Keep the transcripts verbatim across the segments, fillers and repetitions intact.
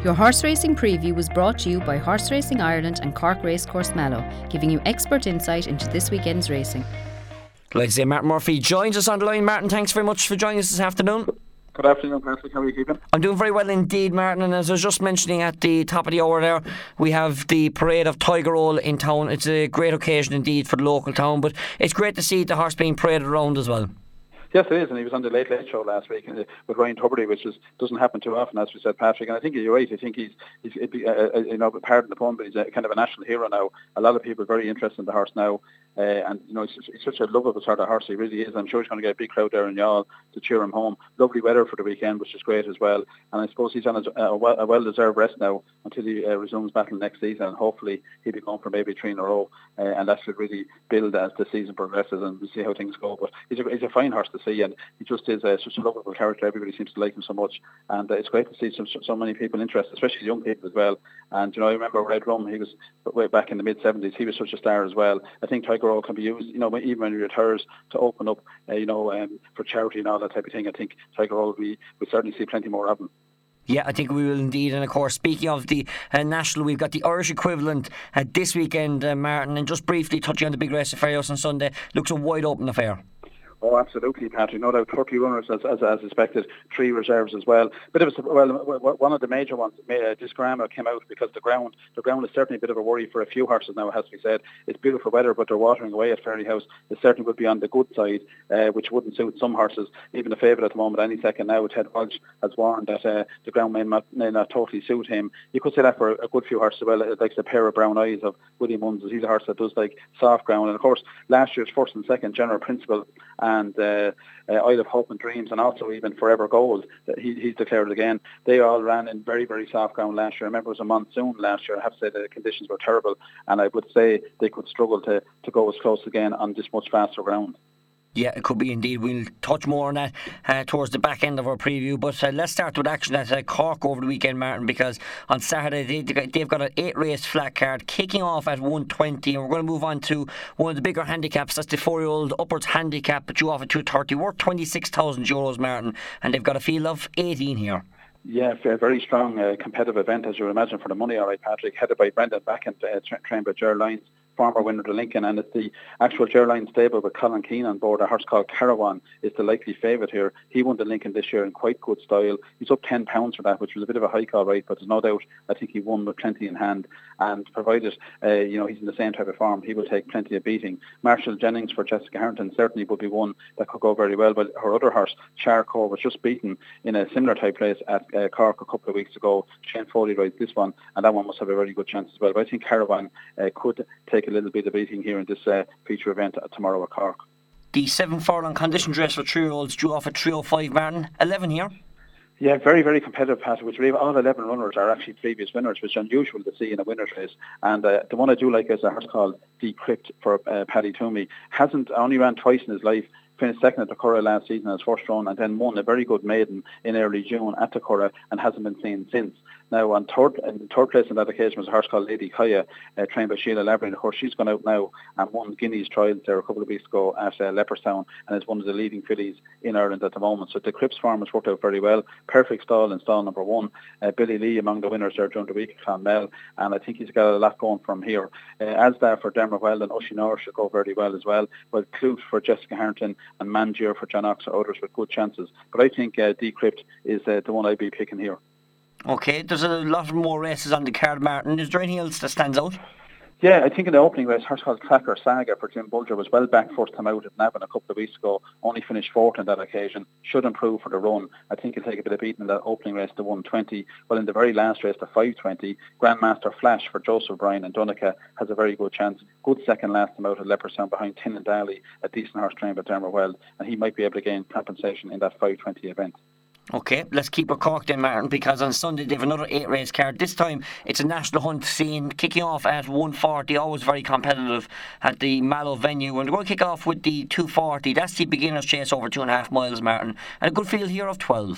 Your horse racing preview was brought to you by Horse Racing Ireland and Cork Racecourse Mallow, giving you expert insight into this weekend's racing. Like I say, Martin Murphy joins us on the line. Martin, thanks very much for joining us this afternoon. Good afternoon, Patrick. How are you keeping? I'm doing very well indeed, Martin. And as I was just mentioning at the top of the hour there, we have the parade of Tiger Roll in town. It's a great occasion indeed for the local town, but it's great to see the horse being paraded around as well. Yes, it is, and he was on the Late Late Show last week with Ryan Tubridy, which is, doesn't happen too often, as we said, Patrick. And I think you're right. I think he's, he's uh, you know, pardon the pun, but he's a, kind of a national hero now. A lot of people are very interested in the horse now, uh, and you know, he's, he's such a lovable sort of horse. He really is. I'm sure he's going to get a big crowd there in Youghal to cheer him home. Lovely weather for the weekend, which is great as well. And I suppose he's on a, a, well, a well-deserved rest now until he uh, resumes battle next season. And hopefully he'll be going for maybe three in a row, uh, and that should really build as the season progresses, and we'll see how things go. But he's a, he's a fine horse to see, and he just is uh, such a lovable character. Everybody seems to like him so much, and uh, it's great to see so, so many people interested, especially young people as well. And you know, I remember Red Rum, he was way back in the mid seventies, he was such a star as well. I think Tiger Roll can be used, you know, even when he retires, to open up, uh, you know, um, for charity and all that type of thing. I think Tiger Roll, we will certainly see plenty more of him. Yeah, I think we will indeed. And of course, speaking of the uh, national, we've got the Irish equivalent uh, this weekend, uh, Martin. And just briefly touching on the big race at Fairyhouse on Sunday, looks a wide open affair. Oh, absolutely, Patrick. No doubt, thirty runners as, as as expected, three reserves as well. But it was well, one of the major ones. Uh, Disgrama came out because the ground, the ground is certainly a bit of a worry for a few horses now. It has to be said. It's beautiful weather, but they're watering away at Fairyhouse. It certainly would be on the good side, uh, which wouldn't suit some horses. Even the favourite at the moment, any second now, Ted Walsh has warned that uh, the ground may not, may not totally suit him. You could say that for a good few horses as well. It likes a pair of brown eyes of William Munns. He's a horse that does like soft ground, and of course, last year's first and second General Principle and uh, uh, Isle of Hope and Dreams, and also even Forever Gold, that he, he's declared again. They all ran in very, very soft ground last year. I remember it was a monsoon last year. I have to say the conditions were terrible, and I would say they could struggle to, to go as close again on this much faster ground. Yeah, it could be indeed. We'll touch more on that uh, towards the back end of our preview. But uh, let's start with action at uh, Cork over the weekend, Martin, because on Saturday they, they've got an eight-race flat card kicking off at one twenty, and we're going to move on to one of the bigger handicaps. That's the four-year-old Upwards handicap, due off at two thirty, worth twenty-six thousand euros, Martin, and they've got a field of eighteen here. Yeah, a very strong uh, competitive event, as you would imagine, for the money, all right, Patrick, headed by Brendan Backend, uh, tra- trained by Ger Lyons, former winner of the Lincoln, and it's the actual Ger Lyons stable with Colin Keane on board. A horse called Caravan is the likely favourite here. He won the Lincoln this year in quite good style. He's up ten pounds for that, which was a bit of a hike, all right, but there's no doubt I think he won with plenty in hand, and provided uh, you know, he's in the same type of form, he will take plenty of beating. Marshall Jennings for Jessica Harrington certainly would be one that could go very well, but her other horse, Charco, was just beaten in a similar type place at uh, Cork a couple of weeks ago. Shane Foley rides this one, and that one must have a very good chance as well. But I think Caravan uh, could take a little bit of beating here in this uh, feature event uh, tomorrow at Cork. The seven furlong conditions race for three-year-olds due off at three oh five, Martin. eleven here. Yeah, very, very competitive, Pat, which believe all eleven runners are actually previous winners, which is unusual to see in a winner's race. And uh, the one I do like is a horse called Decrypt for uh, Paddy Toomey. Hasn't, only ran twice in his life. Finished second at the Curragh last season as first run, and then won a very good maiden in early June at the Curragh, and hasn't been seen since. Now, on third, in third place on that occasion was a horse called Lady Kaya, uh, trained by Sheila Lavery. Of course, she's gone out now and won Guinea's trials there a couple of weeks ago at uh, Leopardstown, and is one of the leading fillies in Ireland at the moment. So the Cripps farm has worked out very well. Perfect stall in stall number one. Uh, Billy Lee among the winners there during the week, Clonmel, and I think he's got a lot going from here. Uh, as that for Dermot Weldon, Ushinor should go very well as well. But Clute for Jessica Harrington and Mangier for John Ox are others with good chances. But I think uh, Decrypt is uh, the one I'd be picking here. Okay, there's a lot more races on the card, Martin. Is there anything else that stands out? Yeah, I think in the opening race, horse called Clacker Saga for Jim Bulger was well back first time out at Navan a couple of weeks ago, only finished fourth on that occasion, should improve for the run. I think he'll take a bit of beating in that opening race to one twenty. Well, in the very last race to five twenty, Grandmaster Flash for Joseph Bryan and Donica has a very good chance. Good second last time out at Leopardstown behind Tin and Daly, a decent horse trained by Dermot Weld, and he might be able to gain compensation in that five twenty event. Okay, let's keep our Cork then, Martin, because on Sunday they have another eight race card. This time it's a national hunt scene, kicking off at one forty, always very competitive at the Mallow venue. And we're going to kick off with the two forty. That's the beginner's chase over two and a half miles, Martin, and a good field here of twelve.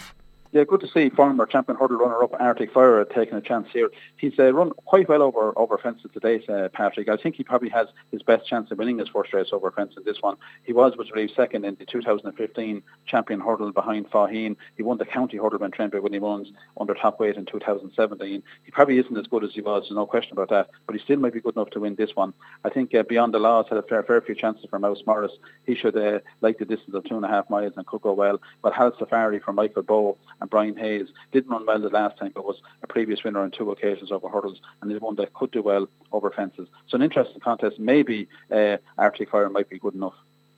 Yeah, good to see former champion hurdle runner-up Arctic Fire taking a chance here. He's uh, run quite well over over fences today, uh, Patrick. I think he probably has his best chance of winning his first race over fences. This one, he was, was relieved second in the two thousand fifteen champion hurdle behind Faheen. He won the county hurdle when Trent when he runs under top weight in two thousand seventeen. He probably isn't as good as he was, no question about that. But he still might be good enough to win this one. I think uh, Beyond the Laws had a fair, fair few chances for Mouse Morris. He should uh, like the distance of two and a half miles and could go well. But Hal Safari for Michael Bowe and Brian Hayes didn't run well the last time, but was a previous winner on two occasions over hurdles, and is one that could do well over fences. So an interesting contest. Maybe uh, Arctic Fire might be good enough.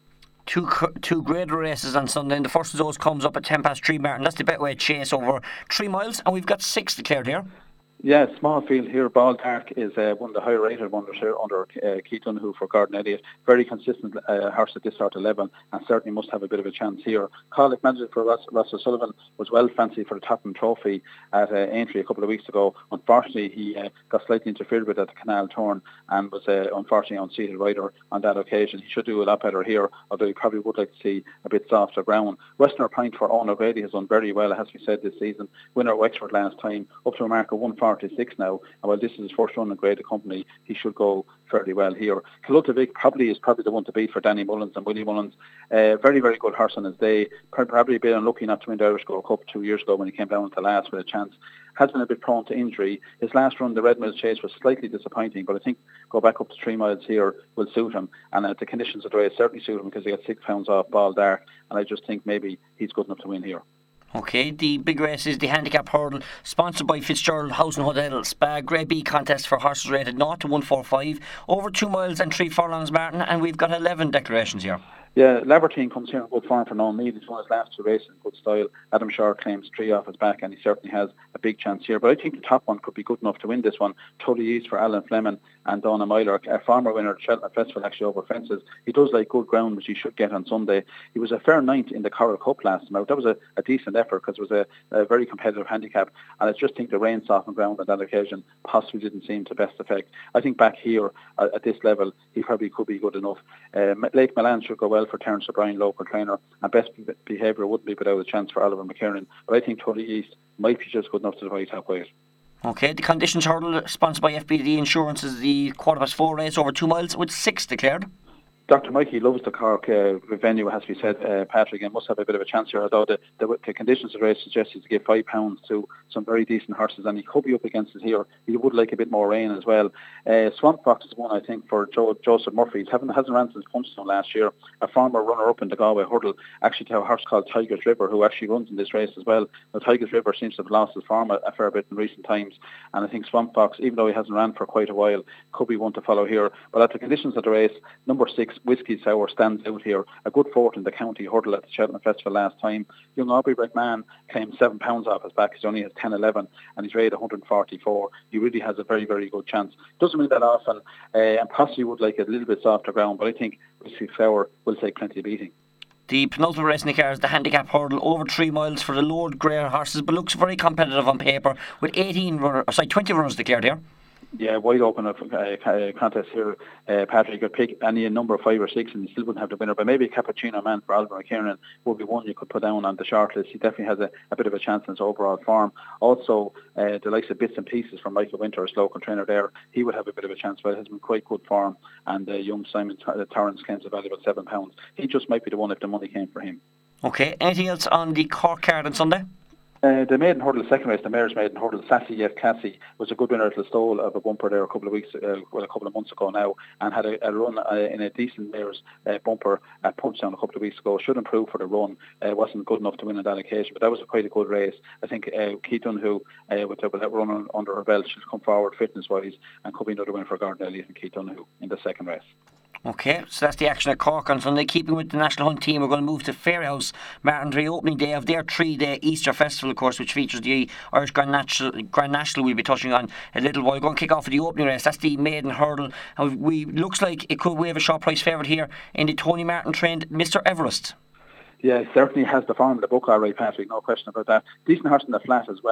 Two two great races on Sunday, and the first of those comes up at ten past three, Martin. That's the Betway Chase over three miles, and we've got six declared here. Yeah, small field here. Ball Dark is uh, one of the higher rated ones here under uh, Keith Dunhu for Gordon Elliott. Very consistent uh, horse at this sort of level, and certainly must have a bit of a chance here. Colic Magic for Ross, Ross O'Sullivan was well fancied for the Topham Trophy at uh, Aintree a couple of weeks ago. Unfortunately, he uh, got slightly interfered with at the Canal Turn and was uh, unfortunately unseated rider on that occasion. He should do a lot better here, although he probably would like to see a bit softer ground. Westerner Point for Owen O'Grady has done very well, it has to be said, this season. Winner of Wexford last time, up to a mark of one forty-six now. And while this is his first run in Grade Company, he should go fairly well here. Kilutavic probably is probably the one to beat for Danny Mullins and Willie Mullins. Uh, very, very good horse on his day. Probably a bit unlucky not to win the Irish Gold Cup two years ago when he came down to last with a chance. Has been a bit prone to injury. His last run, the Red Mills Chase, was slightly disappointing, but I think go back up to three miles here will suit him. And uh, the conditions of the race certainly suit him because he got six pounds off Ball Dark. And I just think maybe he's good enough to win here. Okay, the big race is the handicap hurdle, sponsored by Fitzgerald House and Hotel Spa. Grade B contest for horses rated zero to one forty-five, over two miles and three furlongs, Martin, and we've got eleven declarations here. Yeah, Lavertine comes here in good form for no mean. He's won his last two races in good style. Adam Shaw claims three off his back, and he certainly has a big chance here. But I think the top one could be good enough to win this one. Tully East for Alan Fleming and Donna Myler, a former winner at Cheltenham Festival, actually over fences. He does like good ground, which he should get on Sunday. He was a fair ninth in the Coral Cup last time out. That was a, a decent effort because it was a, a very competitive handicap. And I just think the rain softened ground on that occasion possibly didn't seem to best effect. I think back here uh, at this level, he probably could be good enough. Uh, Lake Milan should go well for Terence O'Brien, local trainer, and best behaviour wouldn't be without a chance for Oliver McKiernan. But I think Tully East might be just good enough to the very top weight. Okay, the Conditions Hurdle, sponsored by F B D Insurance, is the quarter past four race over two miles with six declared. Doctor Mikey loves the Cork uh, venue, has to be said, uh, Patrick, and must have a bit of a chance here, although the, the, the conditions of the race suggest to give five pounds to some very decent horses, and he could be up against it here. He would like a bit more rain as well. Uh, Swamp Fox is one, I think, for Joe, Joseph Murphy. He hasn't, hasn't ran since Punchstone last year. A former runner-up in the Galway Hurdle, actually to a horse called Tigers River, who actually runs in this race as well. Now, Tigers River seems to have lost his form a, a fair bit in recent times, and I think Swamp Fox, even though he hasn't ran for quite a while, could be one to follow here. But at the conditions of the race, number six, Whiskey Sour, stands out here. A good fourth in the county hurdle at the Cheltenham Festival last time. Young Aubrey McMahon claimed seven pounds off his back. He only has ten eleven and he's rated one forty-four. He really has a very, very good chance. Doesn't win that often, uh, and possibly would like a little bit softer ground, but I think Whiskey Sour will take plenty of beating. The penultimate race in the car is the handicap hurdle over three miles for the Lord Greer horses, but looks very competitive on paper with eighteen runners, sorry, twenty runners declared here. Yeah, wide open uh, contest here. Uh, Patrick, you could pick any number of five or six and you still wouldn't have the winner, but maybe Cappuccino Man for Oliver McKiernan would be one you could put down on the short list. He definitely has a, a bit of a chance in his overall form. Also, uh, the likes of Bits and Pieces from Michael Winter, his local trainer there, he would have a bit of a chance, but it has been quite good form, and uh, young Simon Tor- Torrance claims a value of seven pounds. He just might be the one if the money came for him. Okay, anything else on the Cork card on Sunday? Uh, the maiden hurdle, the second race, the mare's maiden hurdle, Sassy Yet Cassie, was a good winner at Listowel of a bumper there a couple of weeks, uh, well, a couple of months ago now, and had a, a run uh, in a decent mare's uh, bumper at Punchdown a couple of weeks ago. Should improve for the run. Uh, wasn't good enough to win on that occasion, but that was a quite a good race. I think uh, Keith Dunhu, uh, with, with that run under her belt, she'll come forward fitness-wise and could be another win for Gordon Elliott and Keith Dunhu in the second race. Okay, so that's the action at Cork on Sunday. Keeping with the National Hunt team, we're going to move to Fairhouse, Martin, the opening day of their three-day Easter Festival, of course, which features the Irish Grand National, Grand National we'll be touching on a little while. We're going to kick off with the opening race. That's the maiden hurdle. And we looks like it could we have a short price favourite here in the Tony Martin trained Mister Everest. Yeah, it certainly has the form of the book, all right, Patrick, no question about that. Decent horse in the flat as well.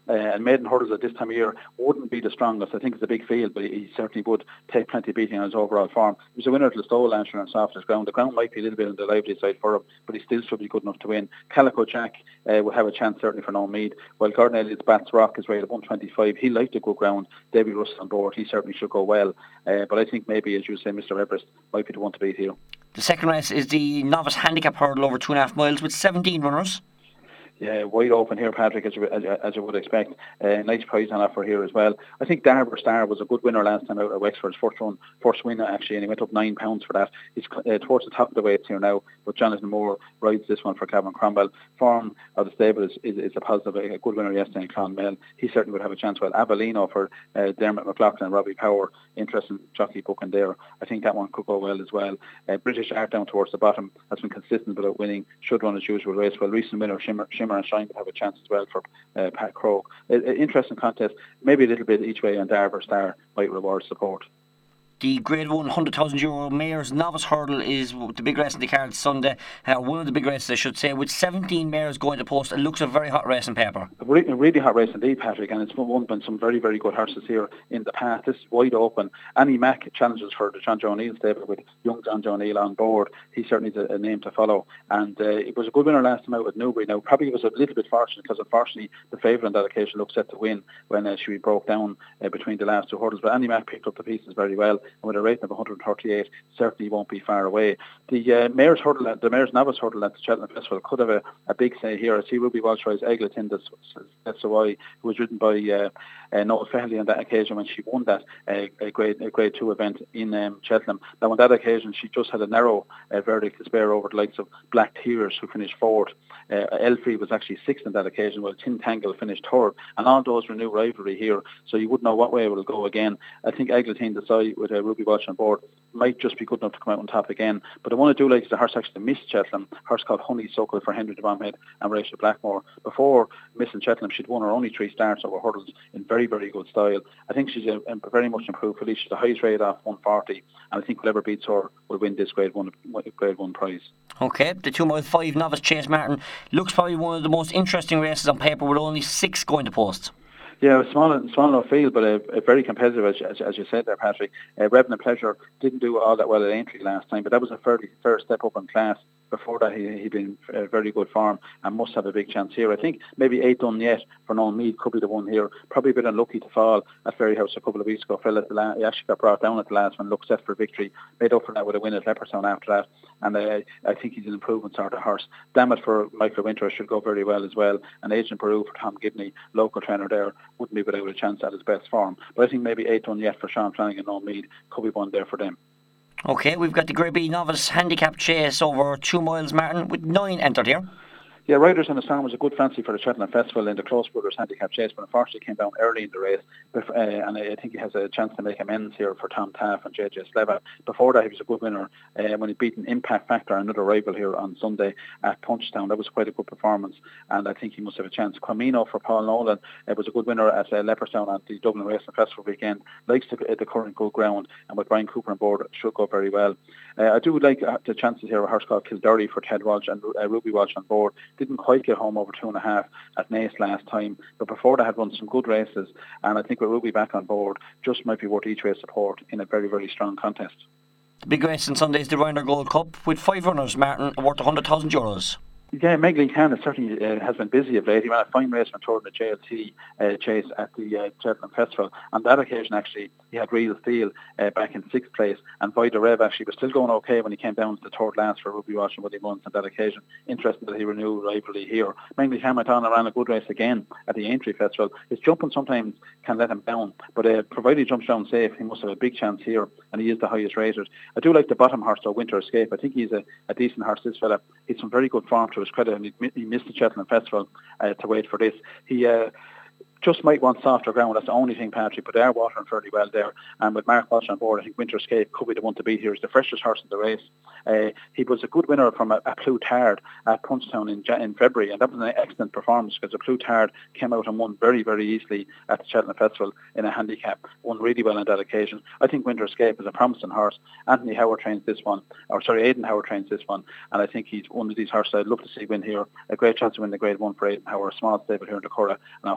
uh, and maiden hurdles at this time of year wouldn't be the strongest. I think it's a big field, but he, he certainly would take plenty of beating on his overall form. He was a winner at Listowel last year on softest ground. The ground might be a little bit on the lively side for him, but he still should be good enough to win. Calico Jack uh, will have a chance certainly for no Mead, while Gordon Elliott's Bats Rock is rated at one twenty-five. He liked the good ground. David Russell on board. He certainly should go well, uh, but I think maybe, as you say, Mister Everest might be the one to beat here. The second race is the novice handicap hurdle over two and a half miles with seventeen runners. Yeah, wide open here, Patrick, as you, as, as you would expect. Uh, nice prize on offer here as well. I think Darver Star was a good winner last time out at Wexford's first run, first win actually, and he went up nine pounds for that. He's uh, towards the top of the weights here now, but Jonathan Moore rides this one for Cavan Cromwell. Form of the stable is, is, is a positive, a good winner yesterday in Clonmel. He certainly would have a chance. Well, Avellino for uh, Dermot McLaughlin and Robbie Power, interesting jockey booking there. I think that one could go well as well. Uh, British Art down towards the bottom has been consistent without winning, should run as usual race. Well, recent winner Shimmer, Shimmer and Shine would have a chance as well for uh, Pat Crowe. Uh, interesting contest, maybe a little bit each way, and Darver Star might reward support. The Grade one one hundred thousand euro Mayor's Novice Hurdle is the big race in the card Sunday. Uh, one of the big races, I should say, with seventeen mares going to post. It looks a very hot race on paper. A really, a really hot race indeed, Patrick, and it's won by some very, very good horses here in the past. This is wide open. Annie Mack challenges for the John Joe O'Neill stable with young John Joe O'Neill on board. He certainly is a, a name to follow, and uh, it was a good winner last time out with Newbury. Now, probably was a little bit fortunate because, unfortunately, the favourite on that occasion looked set to win when uh, she broke down uh, between the last two hurdles. But Annie Mack picked up the pieces very well, and with a rating of one hundred thirty-eight, certainly won't be far away. The uh, Mayor's Hurdle, the Mayor's Novice Hurdle at the Cheltenham Festival could have a, a big say here. I see Ruby Walsh rides Eglinton, that's why, who was ridden by uh, uh, Noel Fairley on that occasion when she won that uh, a grade a grade two event in um, Cheltenham. Now on that occasion she just had a narrow uh, verdict to spare over the likes of Black Tears, who finished fourth. Uh, Elfrey was actually sixth on that occasion, while Tin Tangle finished third, and all those renew rivalry here, so you wouldn't know what way it will go again. I think Eglinton, the side with uh, Ruby Walsh on board, might just be good enough to come out on top again. But the one I do like is the horse actually missed Cheltenham, a horse called Honeysuckle for Henry de Bromhead and Rachel Blackmore. Before missing Cheltenham, she'd won her only three starts over hurdles in very, very good style. I think she's a, a very much improved filly. She's the highest rate off one forty, and I think whoever beats her will win this grade one grade one prize. Okay, the two mile five novice Chase Martin looks probably one of the most interesting races on paper, with only six going to post. Yeah, a small, small enough field, but a, a very competitive, as, as, as you said there, Patrick. Uh, Revenant Pleasure didn't do all that well at Aintree last time, but that was a fairly fair step up in class. Before that, he, he'd been in uh, very good form and must have a big chance here. I think maybe eight done yet for Noel Mead could be the one here. Probably a bit unlucky to fall at Ferryhouse a couple of weeks ago. Fell at the la- he actually got brought down at the last one, looked set for victory. Made up for that with a win at Leopardstown after that. And uh, I think he's an improvement sort of horse. Dammit for Michael Winter should go very well as well. And Agent Peru for Tom Gibney, local trainer there, wouldn't be without a chance at his best form. But I think maybe eight done yet for Sean Flanagan and Noel Mead could be one there for them. Okay, we've got the Grade B Novice Handicap Chase over two miles, Martin, with nine entered here. Yeah, Riders on the Storm was a good fancy for the Cheltenham Festival in the Close Brothers Handicap Chase, but unfortunately came down early in the race. But, uh, and I think he has a chance to make amends here for Tom Taff and J J Sleva. Before that, he was a good winner uh, when he beat an Impact Factor, another rival here on Sunday at Punchestown. That was quite a good performance, and I think he must have a chance. Quamino for Paul Nolan uh, was a good winner at uh, Leopardstown at the Dublin Racing Festival weekend. Likes the, uh, the current good ground, and with Brian Cooper on board, should go very well. Uh, I do like uh, the chances here of a horse called Kildare for Ted Walsh and uh, Ruby Walsh on board. Didn't quite get home over two and a half at Naas last time, but before that had run some good races, and I think with Ruby back on board, just might be worth each race support in a very, very strong contest. The big race on Sunday is the Ryder Gold Cup with five runners, Martin, worth one hundred thousand euros. Yeah, Meg Lee Khan certainly uh, has been busy of late. He ran a fine race on tour in the J L T uh, chase at the uh, Cheltenham Festival. On that occasion, actually, he had Real Steel uh, back in sixth place, and Vida Rev actually was still going okay when he came down to the third last for Ruby Walsh and Willie Muntz on that occasion. Interesting that he renewed rivalry here. Meg Lee Khan went on and ran a good race again at the Aintree Festival. His jumping sometimes can let him down, but uh, provided he jumps down safe, he must have a big chance here, and he is the highest rated. I do like the bottom horse, though, Winter Escape. I think he's a, a decent horse, this fella. He's some very good form to his credit, and he, he missed the Cheltenham Festival uh, to wait for this. He uh, just might want softer ground. That's the only thing, Patrick, but they are watering fairly well there. And with Mark Walsh on board, I think Winter Escape could be the one to beat here. He's the freshest horse in the race. Uh, he was a good winner from a, a Plutard at Punchestown in, in February, and that was an excellent performance because the Plutard came out and won very, very easily at the Cheltenham Festival in a handicap. Won really well on that occasion. I think Winter Escape is a promising horse. Anthony Howard trains this one, or sorry, Aidan Howard trains this one, and I think he's one of these horses I'd love to see win here. A great chance to win the Grade one for Aidan Howard, a small stable here in the Curragh, and I hope he can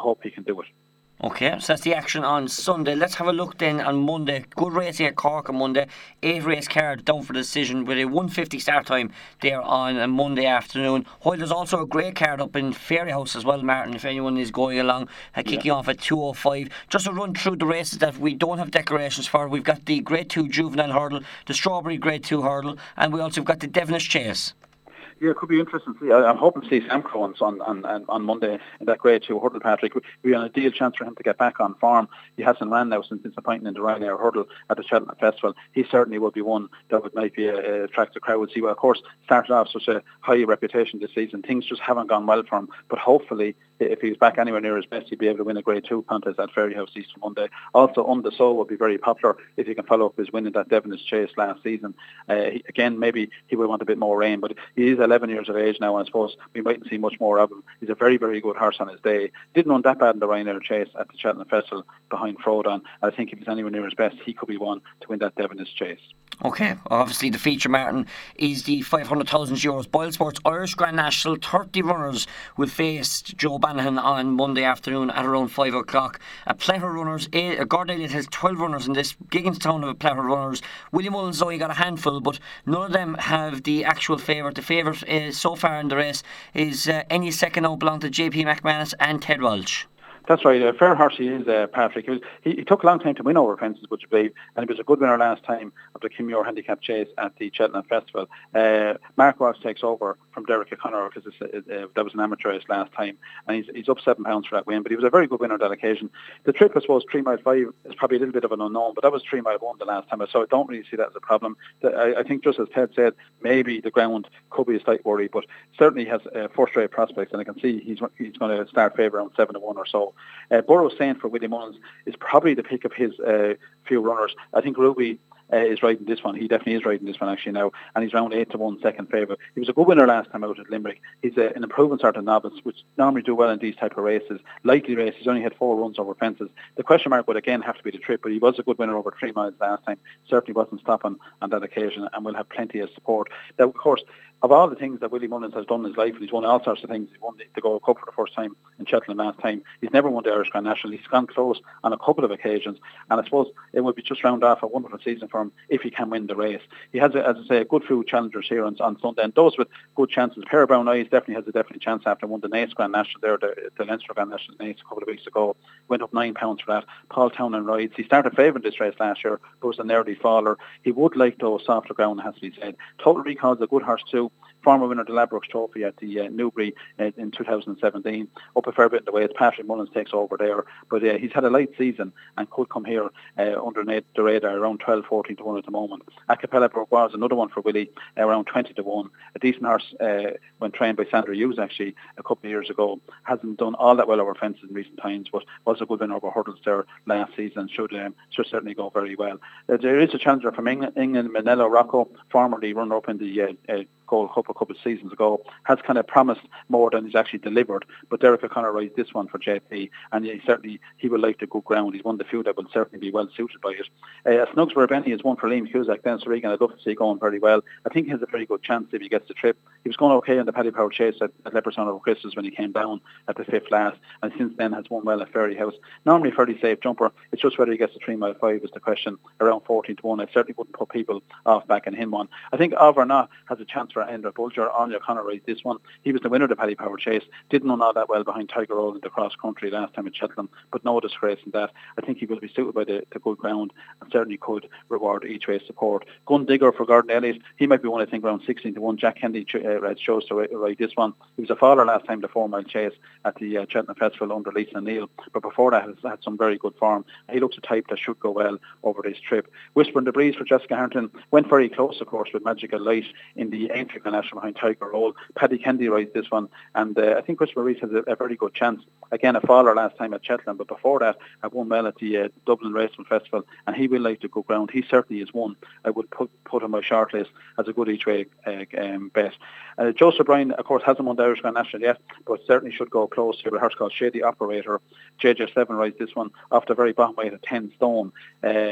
do it. Okay, so that's the action on Sunday. Let's have a look then on Monday. Good racing at Cork on Monday. Eight race card down for the decision with a one fifty start time there on a Monday afternoon. While there's also a great card up in Fairyhouse as well, Martin, if anyone is going along, uh, kicking yeah. off at two oh five. Just to run through the races that we don't have declarations for. We've got the Grade two Juvenile Hurdle, the Strawberry Grade two Hurdle, and we also have got the Devonish Chase. Yeah, it could be interesting to see. I, I'm hoping to see Sam Crowans on, on, on, on Monday in that grade two hurdle, Patrick. We're on a deal chance for him to get back on form. He hasn't ran now since his appointment in the Ryanair hurdle at the Cheltenham Festival. He certainly will be one that would might be a, a attract the crowd. See, well, of course, started off such a high reputation this season. Things just haven't gone well for him. But hopefully, if he's back anywhere near his best, he'd be able to win a grade two contest at Fairyhouse Easter Monday. Also, Um the Soul would be very popular if he can follow up his win in that Devonish Chase last season. Uh, he, again, maybe he will want a bit more rain, but he is eleven years of age now, and I suppose we mightn't see much more of him. He's a very, very good horse on his day. Didn't run that bad in the Ryanair Chase at the Cheltenham Festival behind Frodon. I think if he's anywhere near his best, he could be one to win that Devonish Chase. Okay, obviously the feature, Martin, is the five hundred thousand euros Boyle Sports Irish Grand National. thirty runners will face Joe Bannahan on Monday afternoon at around five o'clock. A plethora of runners, uh, Gordon Elliott has twelve runners in this. Gigginstown have a plethora of runners. William Mullins, though, he got a handful, but none of them have the actual favourite. The favourite uh, so far in the race is uh, Any Second Now belong to J P McManus and Ted Walsh. That's right. A fair horse he is, uh, Patrick. He, was, he, he took a long time to win over fences, would you believe? And he was a good winner last time of the Kim Muir Handicap Chase at the Cheltenham Festival. Uh, Mark Walsh takes over from Derek O'Connor because uh, uh, that was an amateur race last time, and he's, he's up seven pounds for that win. But he was a very good winner on that occasion. The trip, I suppose, three mile five is probably a little bit of an unknown, but that was three mile one the last time, so I don't really see that as a problem. The, I, I think, just as Ted said, maybe the ground could be a slight worry, but certainly has uh, first-rate prospects, and I can see he's he's going to start favour around seven to one or so. Uh, Burrow Saint for William Mullins is probably the pick of his uh, few runners. I think Ruby uh, is riding this one. He definitely is riding this one actually now, and he's round eight to one second favourite. He was a good winner last time out at Limerick. He's uh, an improving sort of novice, which normally do well in these type of races. Likely race. He's only had four runs over fences. The question mark would again have to be the trip, but he was a good winner over three miles last time. Certainly wasn't stopping on that occasion, and will have plenty of support. Now, of course, of all the things that Willie Mullins has done in his life, and he's won all sorts of things. He won the, the Gold Cup for the first time in Cheltenham last time. He's never won the Irish Grand National. He's gone close on a couple of occasions, and I suppose it would be just round off a wonderful season for him if he can win the race. He has, a, as I say, a good few challengers here on, on Sunday, and those with good chances. Pair of Brown Eyes definitely has a definite chance after won the Naas Grand National there, the, the Leinster Grand National Naas a couple of weeks ago. Went up nine pounds for that. Paul Townend rides. He started favouring this race last year, but was an early faller. He would like, though, softer ground, has to be said. Total Recall is a good horse too. Former winner of the Ladbrokes Trophy at the uh, Newbury uh, in two thousand seventeen. Up a fair bit in the way as Patrick Mullins takes over there. But uh, he's had a light season and could come here uh, underneath the radar around twelve, fourteen to one at the moment. Acapella Bourgeois is another one for Willie, uh, around twenty to one. A decent horse uh, when trained by Sandra Hughes actually a couple of years ago. Hasn't done all that well over fences in recent times, but was a good winner over hurdles there last season. Should um, should certainly go very well. Uh, there is a challenger from England, England Manello Rocco, formerly runner-up in the uh, uh, Gold Cup a couple of seasons ago, has kind of promised more than he's actually delivered. But Derek O'Connor rides this one for J P, and he certainly he will like the good ground. He's one of the few that will certainly be well suited by it. Uh, Snugs for Benny is one for Liam Cusack, Dennis Regan. I'd love to see going very well. I think he has a very good chance if he gets the trip. He was going okay in the Paddy Power Chase at, at Leopardstown over Christmas when he came down at the fifth last, and since then has won well at Fairyhouse. Normally fairly safe jumper. It's just whether he gets the three mile five is the question. Around fourteen to one, I certainly wouldn't put people off backing him on. I think Overna has a chance for Ender Bulger. Anya O'Connor raised this one. He was the winner of the Paddy Power Chase. Didn't run all that well behind Tiger Roll in the cross country last time at Cheltenham, but no disgrace in that. I think he will be suited by the, the good ground and certainly could reward each way support. Gun Digger for Gordon Elliott. He might be one, I think, around sixteen to one. Jack Kennedy uh, Red chose to ride this one. He was a faller last time, the four mile chase at the uh, Cheltenham Festival under Lisa Neal, but before that has had some very good form. He looks a type that should go well over this trip. Whisper in the Breeze for Jessica Harrington went very close, of course, with Magical Light in the Aintree National behind Tiger Roll. Paddy Kennedy rides this one, and uh, I think Whisper Reese has a, a very good chance. Again, a faller last time at Cheltenham, but before that, I won well at the uh, Dublin Racing Festival, and he will like to go ground. He certainly is one. I would put put on my short list as a good each way uh, um, bet. Uh, Joseph Bryan, of course, hasn't won the Irish Grand National yet, but certainly should go close here with a horse called Shady Operator. J J seven rides this one off the very bottom weight at ten stone. Uh,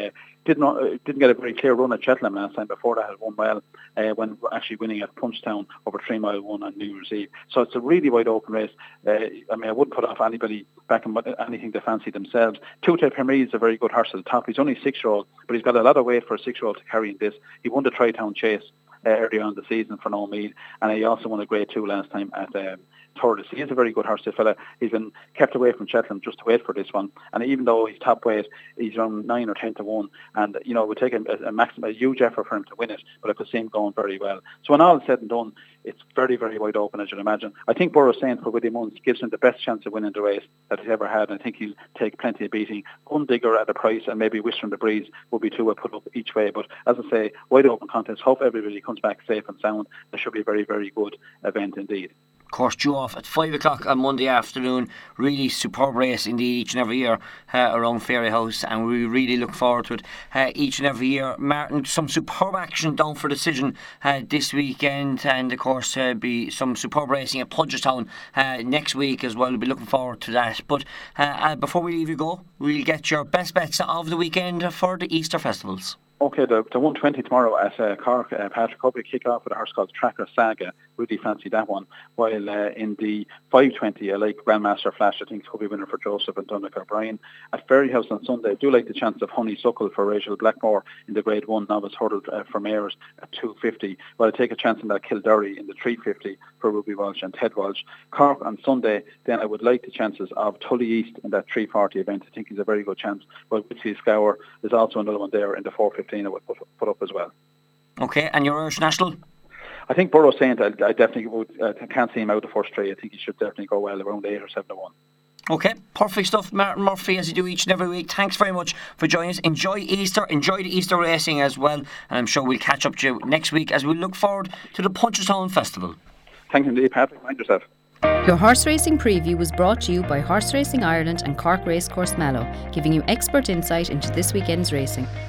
did not uh, didn't get a very clear run at Cheltenham last time. Before that, had won well uh, when actually winning at Punchestown over three mile one on New Year's Eve. So it's a really wide open race. Uh, I mean, I wouldn't put off anybody back in anything to fancy themselves. Two Type Henry is a very good horse at the top. He's only six year old, but he's got a lot of weight for a six year old to carry in this. He won the Tri-Town Chase uh, earlier on in the season for No Mead, and he also won a Grade Two last time at um, Torres. He is a very good horse, this fella. He's been kept away from Cheltenham just to wait for this one, and even though he's top weight, he's around nine or ten to one, and you know it would take a, a maximum, a huge effort for him to win it, but I could see him going very well. So when all is said and done, it's very, very wide open, as you'd imagine. I think Burrow Saint for Willie Munns gives him the best chance of winning the race that he's ever had, and I think he'll take plenty of beating. Gundigger at a price, and maybe Whistling the Breeze will be two I put up each way, but as I say, wide open contest. Hope everybody comes back safe and sound. It should be a very, very good event indeed. Of course, due off at five o'clock on Monday afternoon. Really superb race indeed each and every year uh, around Fairyhouse, and we really look forward to it uh, each and every year. Martin, some superb action down for decision uh, this weekend, and of course uh, be some superb racing at Punchestown uh, next week as well. We'll be looking forward to that. But uh, uh, before we leave you go, we'll get your best bets of the weekend for the Easter festivals. Okay, the, the one twenty tomorrow at uh, Cork, uh, Patrick Hubby kick off with a horse called Tracker Saga. Really fancy that one. While uh, in the five twenty, I like Grandmaster Flash. I think it's Hubby winner for Joseph and Dundalk O'Brien. At Fairyhouse on Sunday, I do like the chance of Honeysuckle for Rachel Blackmore in the Grade one novice hurdle uh, for Mayors at two fifty. While I take a chance on that Kildare in the three fifty for Ruby Walsh and Ted Walsh. Cork on Sunday, then I would like the chances of Tully East in that three forty event. I think he's a very good chance. While Whitty Scour, there's also another one there in the four fifteen I would put, put up as well. Okay, and your Irish National? I think Burrow Saint, I, I definitely would, uh, can't see him out the first three. I think he should definitely go well around eight or seven to one. Okay, perfect stuff, Martin Murphy, as you do each and every week. Thanks very much for joining us. Enjoy Easter, enjoy the Easter racing as well, and I'm sure we'll catch up to you next week as we look forward to the Punchestown Festival. Thanks indeed, Patrick. Mind yourself. Your horse racing preview was brought to you by Horse Racing Ireland and Cork Racecourse Mallow, giving you expert insight into this weekend's racing.